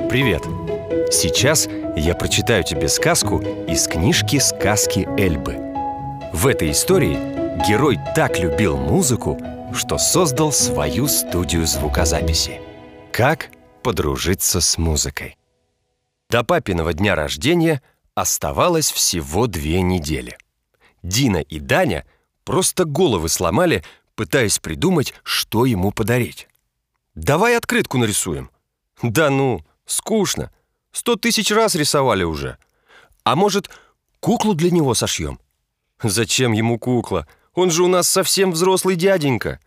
Привет! Сейчас я прочитаю тебе сказку из книжки «Сказки Эльбы». В этой истории герой так любил музыку, что создал свою студию звукозаписи. Как подружиться с музыкой? До папиного дня рождения оставалось всего 2 недели. Дина и Даня просто головы сломали, пытаясь придумать, что ему подарить. «Давай открытку нарисуем». «Да ну, скучно. 100 000 раз рисовали уже. А может, куклу для него сошьем?» «Зачем ему кукла? Он же у нас совсем взрослый дяденька».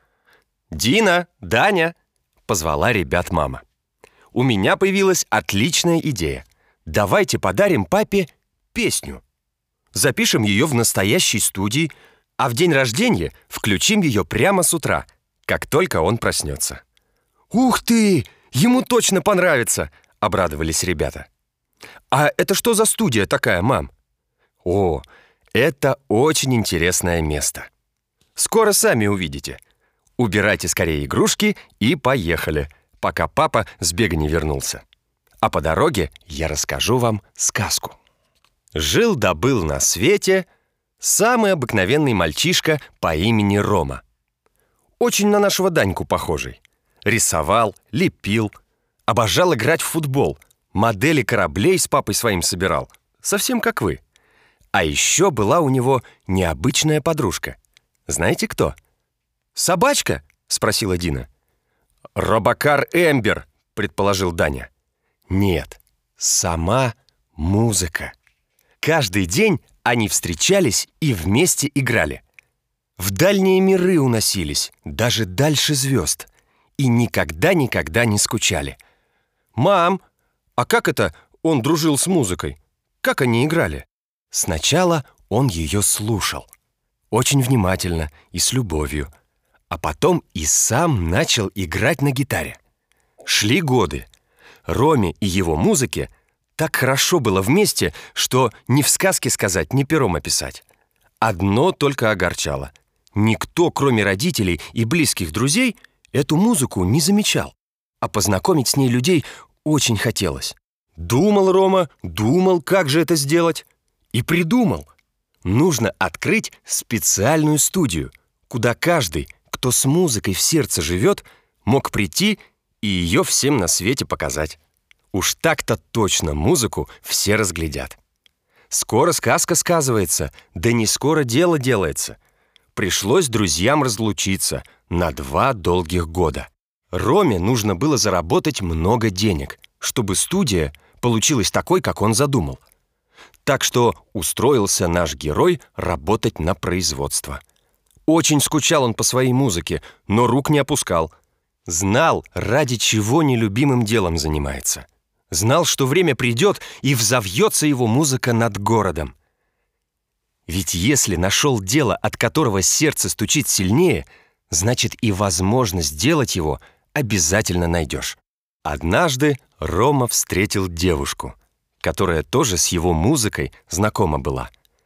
«Дина, Даня!» — позвала ребят мама. «У меня появилась отличная идея. Давайте подарим папе песню. Запишем ее в настоящей студии, а в день рождения включим ее прямо с утра, как только он проснется». «Ух ты! Ему точно понравится!» — обрадовались ребята. «А это что за студия такая, мам?» «О, это очень интересное место. Скоро сами увидите. Убирайте скорее игрушки и поехали, пока папа с бега не вернулся. А по дороге я расскажу вам сказку». Жил-да был на свете самый обыкновенный мальчишка по имени Рома. Очень на нашего Даньку похожий. Рисовал, лепил, обожал играть в футбол, модели кораблей с папой своим собирал, совсем как вы. А еще была у него необычная подружка. Знаете кто? «Собачка?» — спросила Дина. «Робокар Эмбер», — предположил Даня. Нет, сама музыка. Каждый день они встречались и вместе играли. В дальние миры уносились, даже дальше звезд. И никогда не скучали. «Мам, а как это он дружил с музыкой? Как они играли?» Сначала он ее слушал. Очень внимательно и с любовью. А потом и сам начал играть на гитаре. Шли годы. Роме и его музыке так хорошо было вместе, что ни в сказке сказать, ни пером описать. Одно только огорчало. Никто, кроме родителей и близких друзей, эту музыку не замечал. А познакомить с ней людей очень хотелось. Думал Рома, как же это сделать. И придумал. Нужно открыть специальную студию, куда каждый, кто с музыкой в сердце живет, мог прийти и ее всем на свете показать. Уж так-то точно музыку все разглядят. Скоро сказка сказывается, да не скоро дело делается. Пришлось друзьям разлучиться на 2 долгих года. Роме нужно было заработать много денег, чтобы студия получилась такой, как он задумал. Так что устроился наш герой работать на производство. Очень скучал он по своей музыке, но рук не опускал. Знал, ради чего нелюбимым делом занимается. Знал, что время придет, и взовьется его музыка над городом. Ведь если нашел дело, от которого сердце стучит сильнее, значит и возможность сделать его обязательно найдешь. Однажды Рома встретил девушку, которая тоже с его музыкой знакома была.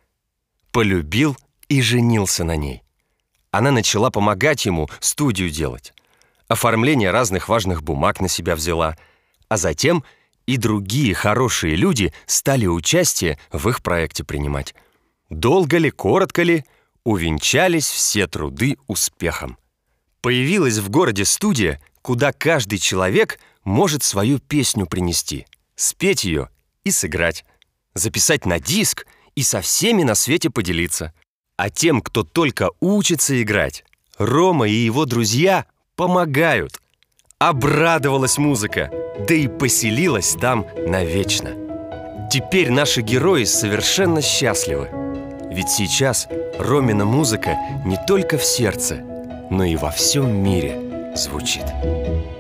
Полюбил и женился на ней. Она начала помогать ему студию делать. Оформление разных важных бумаг на себя взяла, а затем и другие хорошие люди стали участие в их проекте принимать. Долго ли, коротко ли, увенчались все труды успехом. Появилась в городе студия, куда каждый человек может свою песню принести, спеть ее и сыграть, записать на диск и со всеми на свете поделиться. А тем, кто только учится играть, Рома и его друзья помогают. Обрадовалась музыка, да и поселилась там навечно. Теперь наши герои совершенно счастливы. Ведь сейчас Ромина музыка не только в сердце, но и во всем мире звучит.